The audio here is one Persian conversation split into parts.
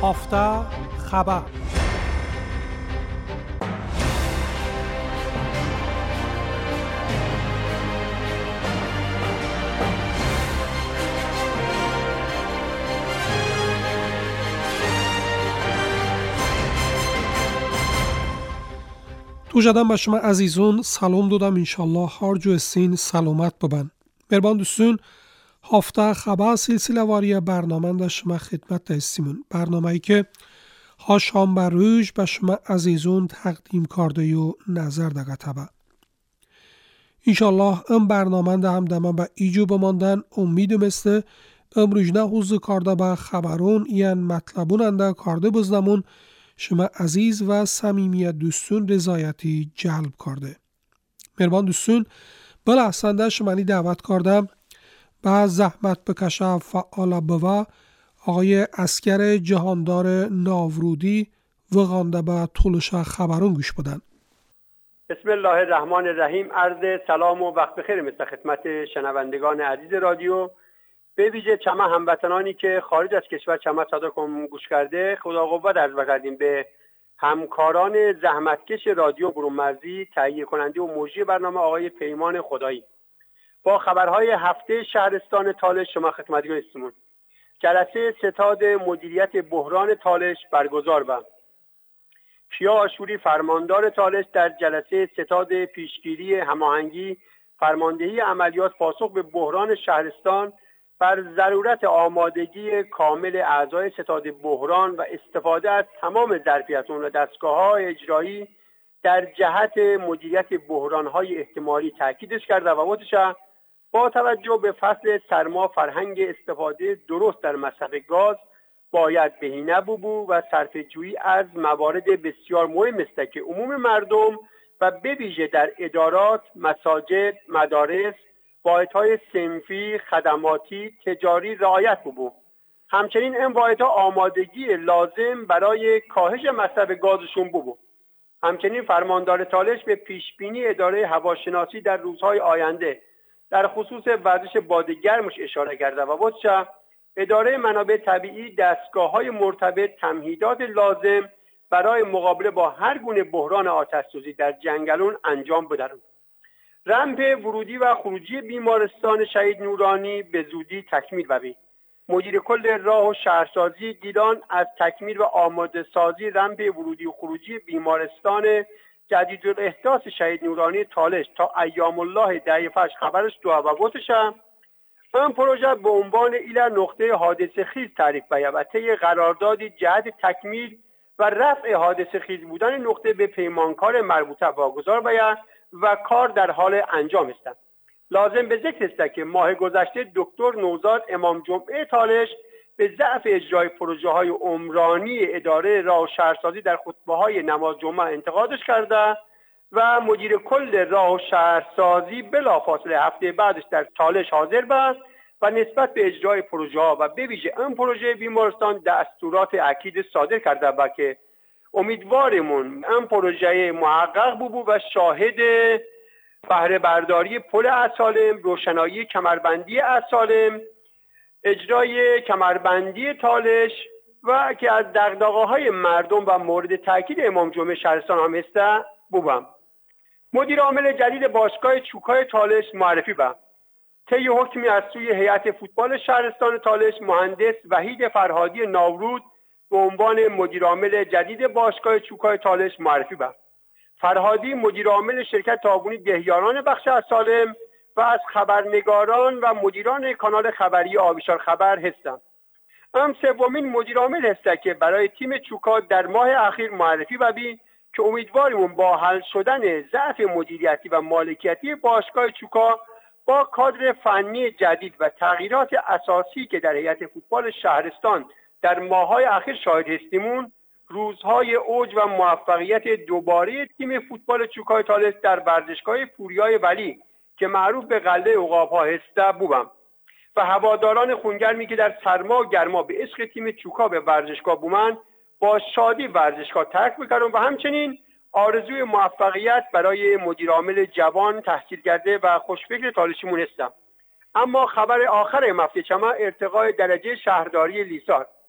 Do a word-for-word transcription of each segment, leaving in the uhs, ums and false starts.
هفته خبر. تو جدن به شما عزیزون سلام دادم. انشالله هر جو استین سلامت ببن. مربان دوستون هفته خبر سلسله واری برنامه در شما خدمت هستیمون. برنامه‌ای که ها شام بر روش به شما عزیزون تقدیم کرده و نظر دقیقه تبا. انشالله ام برنامه ده هم دمه به ایجو بماندن امیدم است امروز نه حوض کرده به خبرون این مطلبون انده کرده بزدمون شما عزیز و صمیمیت دوستون رضایتی جلب کرده. مربان دوستون بله احسنده شمانی دعوت کردم به زحمت بکشه فعال بوا آقای اسکر جهاندار ناورودی وغانده به طولش خبرون گوش بدن. بسم الله الرحمن الرحیم. عرض سلام و وقت بخیر مثل خدمت شنوندگان عزیز رادیو، به ویژه چمه هموطنانی که خارج از کشور چمه صدا کن گوش کرده. خدا قوت عرض بکردیم به همکاران زحمتکش رادیو برون مرزی، تهیه کننده و مجری برنامه آقای پیمان خدایی. با خبرهای هفته شهرستان تالش شما خدمتگان هستیم. جلسه ستاد مدیریت بحران تالش برگزار بود. کیا آشوری فرماندار تالش در جلسه ستاد پیشگیری هماهنگی فرماندهی عملیات پاسخ به بحران شهرستان بر ضرورت آمادگی کامل اعضای ستاد بحران و استفاده از تمام ظرفیت‌ها و دستگاه‌های اجرایی در جهت مدیریت بحران‌های احتمالی تاکیدش کرد و وقتش با توجه به فصل سرما فرهنگ استفاده درست در مصرف گاز باید بهینه بوبو و صرفه‌جویی از موارد بسیار مهم است که عموم مردم و به ویژه در ادارات، مساجد، مدارس، واحدهای صنفی، خدماتی، تجاری رعایت بوبو. همچنین این واحدها آمادگی لازم برای کاهش مصرف گازشون بوبو. همچنین فرماندار تالش به پیشبینی اداره هواشناسی در روزهای آینده در خصوص ورزش باد گرمش اشاره کرده و واسه اداره منابع طبیعی دستگاه‌های مرتبط تمهیدات لازم برای مقابله با هر گونه بحران آتش‌سوزی در جنگلون انجام بدهند. رمپ ورودی و خروجی بیمارستان شهید نورانی به زودی تکمیل یابد. مدیر کل راه و شهرسازی گیلان از تکمیل و آماده سازی رمپ ورودی و خروجی بیمارستان جدیدالاحداث شهید نورانی تالش تا ایام الله دعیفش خبرش دو و شد. این پروژه به عنوان ایله نقطه حادثه خیز تعریف باید و طی قراردادی جهت تکمیل و رفع حادثه خیز بودن نقطه به پیمانکار مربوطه واگذار باید و کار در حال انجام است. لازم به ذکر است که ماه گذشته دکتر نوزاد امام جمعه تالش به ضعف اجرای پروژه های عمرانی اداره راه و شهرسازی در خطبه های نماز جمعه انتقادش کرده و مدیر کل راه و شهرسازی بلافاصله هفته بعدش در تالش حاضر بود و نسبت به اجرای پروژه ها و به ویژه این پروژه بیمارستان دستورات اکید صادر کرده و که امیدوارمون این پروژه محقق بوبو و شاهد بهره برداری پل اصالم، روشنایی کمربندی اصالم، اجرای کمربندی تالش و که از دغدغه‌های مردم و مورد تاکید امام جمعه شهرستان هم است بوبم. مدیر عامل جدید باشگاه چوکای تالش معرفی با طی حکمی از سوی هیئت فوتبال شهرستان تالش مهندس وحید فرهادی ناورود به عنوان مدیر عامل جدید باشگاه چوکای تالش معرفی با. فرهادی مدیر عامل شرکت تابونی دهیاران بخش اصالم و از خبرنگاران و مدیران کانال خبری آبشار خبر هستند. ام سومین مدیر عامل هست که برای تیم چوکا در ماه اخیر معرفی ببین که امیدواریم با حل شدن ضعف مدیریتی و مالکیتی باشگاه چوکا با کادر فنی جدید و تغییرات اساسی که در هیئت فوتبال شهرستان در ماه‌های اخیر شاهد هستیمون روزهای اوج و موفقیت دوباره تیم فوتبال چوکای تالش در ورزشگاه پوریای ولی که معروف به قلعه عقاب‌ها هست بوبم و هواداران خونگرمی که در سرما و گرما به عشق تیم چوکا به ورزشگاه بومن با شادی ورزشگاه ترک می‌کردم و همچنین آرزوی موفقیت برای مدیر عامل جوان تحصیل کرده و خوشفکر تالشیمون هستم. اما خبر آخر هفته چما ارتقای درجه شهرداری لیسار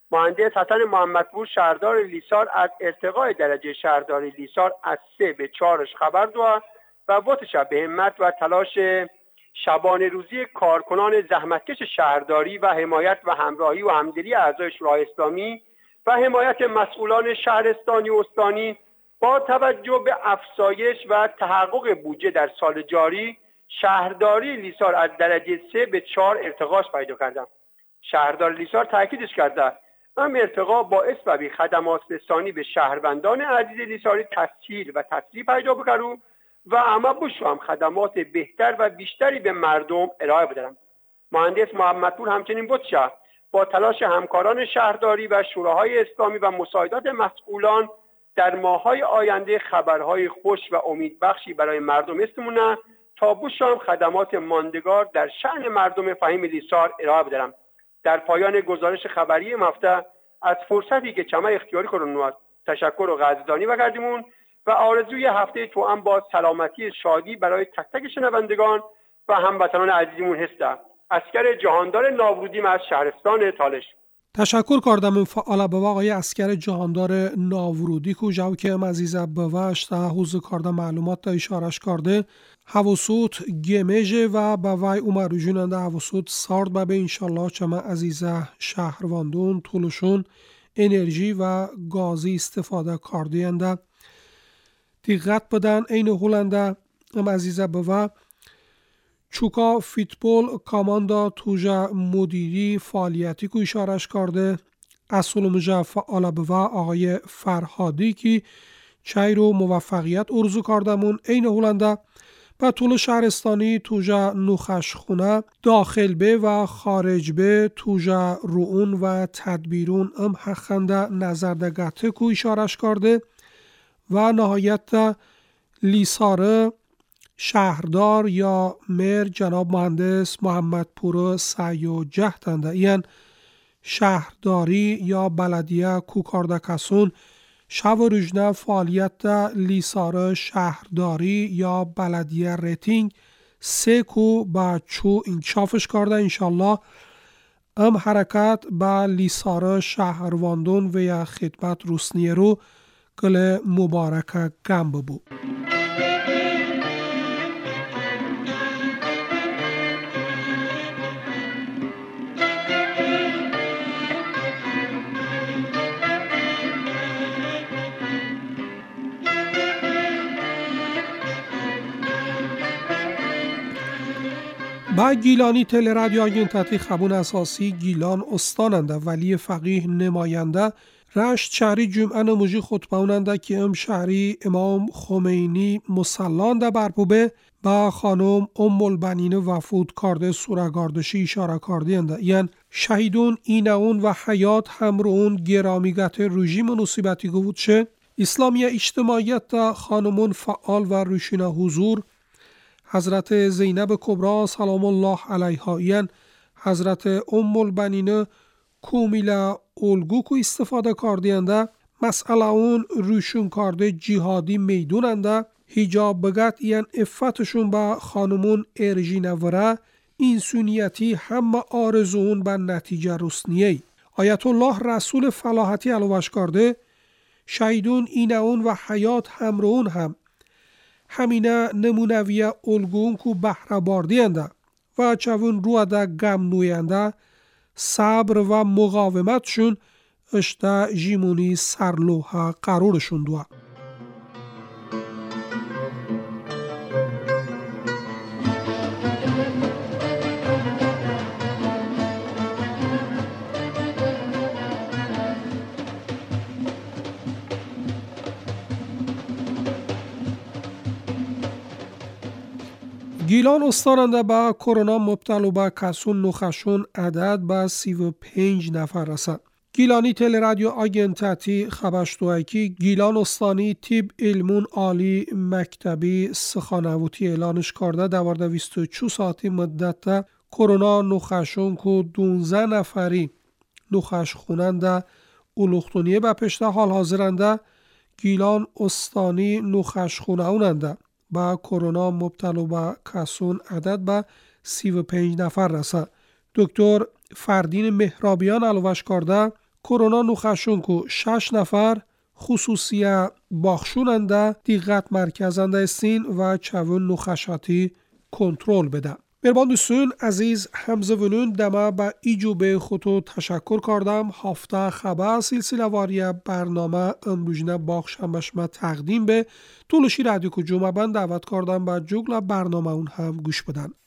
مهندس حسن محمدپور شهردار لیسار از ارتقای درجه شهرداری لیسار از سه به چهارش خبر داد و وطش به همت و تلاش شبانه روزی کارکنان زحمتکش شهرداری و حمایت و همراهی و همدلی اعضای شورای اسلامی و حمایت مسئولان شهرستانی و استانی با توجه به افزایش و تحقق بودجه در سال جاری، شهرداری لیسار از درجه سه به چهار ارتقاش پیدا کرده. شهردار لیسار تاکیدش کرده ام ارتقا باعث و بی خدمات رسانی به شهروندان عزیز لیساری تسهیل و تسریع پیدا بکرو و اما بشو هم خدمات بهتر و بیشتری به مردم ارائه بدارم. مهندس محمدپور همچنین بودشه با تلاش همکاران شهرداری و شوراهای اسلامی و مساعدات مسئولان در ماه‌های آینده خبرهای خوش و امیدبخشی برای مردم استمونه تا بشو هم خدمات ماندگار در شأن مردم فهیم لیسار ارائه بدارم. در پایان گزارش خبری هفته از فرصتی که چمه اختیاری کنون تشکر و قدردانی و کردیمون و آرزوی هفته توأم با سلامتی شادی برای تک تک شنوندگان و هموطنان عزیزمون هسته. اسکر جهاندار ناورودیم از شهرستان تالش. تشکر کردم فعال به آقای اسکر جهاندار ناورودی کو جو که ام عزیز بوش تا حوز کارده معلومات تا اشارش کرده حواسوت گمجه و به وای اومرو جوننده حواسوت سارد به انشالله چما عزیزه شهرواندون طولشون انرژی و گازی استفاده کردینده دقت بدن این هولنده ام عزیزه بوا چوکا فیتبول کاماندا توجا مدیری فعالیتی که اشارش کرده اصول مجا فعال بوا آقای فرهادی که چای رو موفقیت ارزو کردمون این هولنده و طول شهرستانی توجا نوخش خونه داخل به و خارج به توجا رؤون و تدبیرون ام حقنده نظر دگته که اشارش کرده و نهایت لیساره شهردار یا مر جناب مهندس محمدپور سعی و جهدنده این شهرداری یا بلدیه کوکارده کسون شو و رجنه فعالیت لیساره شهرداری یا بلدیه ریتینگ سه کو با چو انکشافش کرده انشالله ام حرکت با لیساره شهرواندون و یا خدمت روسنیه رو گل مبارکه گم ببو. با گیلانی تل رادیو آگینتاتی خبون اساسی گیلان استاننده ولی فقیه نماینده رشت شهری جمعه نموجی خطباننده که ام شهری امام خمینی مسلانده برپوبه با خانم ام البنین وفود کرده سورگاردشی اشاره کردینده یعنی شهیدون اینون و حیات همرون گرامیگت رژیم نصیبتی گود شه اسلامی اجتماعیت خانمون فعال و روشین حضور حضرت زینب کبرا سلام الله علیها این حضرت ام البنین کومیلا الگو کو استفاده کردینده مسئله اون روشون کرده جهادی میدوننده حجاب بگت این افتشون با خانمون ارژی نوره این سنیتی همه آرزون به نتیجه رسنیه آیت الله رسول فلاحتی علوش کرده شهیدون اینون و حیات همرون هم همینه نمونویه الگون کو بحر باردینده و چون رو ده گم نوینده صبر و مقاومتشون اشتا جیمونی سرلوحه قرارشون دوه. گیلان استاننده با کرونا مبتلا به کسون نخشون عدد به سی و پنج نفر رسد. گیلانی تل رادیو آگینتاتی خبشتوهی که گیلان استانی تیب علمون عالی مکتبی سخانووتی اعلانش کرده دوارده بیست و چهار ساعتی مدت کرونا نخشون که دونزده نفری نخش خوننده اولوختونیه به پشته حال حاضرنده گیلان استانی نخش خونهوننده با کرونا مبتلا به کسون عدد به سی و پنج نفر رسد. دکتر فردین مهرابیان علوش کرده کرونا نخشون که شش نفر خصوصیه باخشوننده دیقت مرکزنده استین و چون نخشاتی کنترل بده. مربان دوستون عزیز همزونون دمه به ایجوب خودو تشکر کردم. هفته خبر سلسله واری برنامه امروزنه باخشنبه شما تقدیم به طولشی رادیو که جمعه بند دعوت کردم به جگل برنامه اون هم گوش بدن.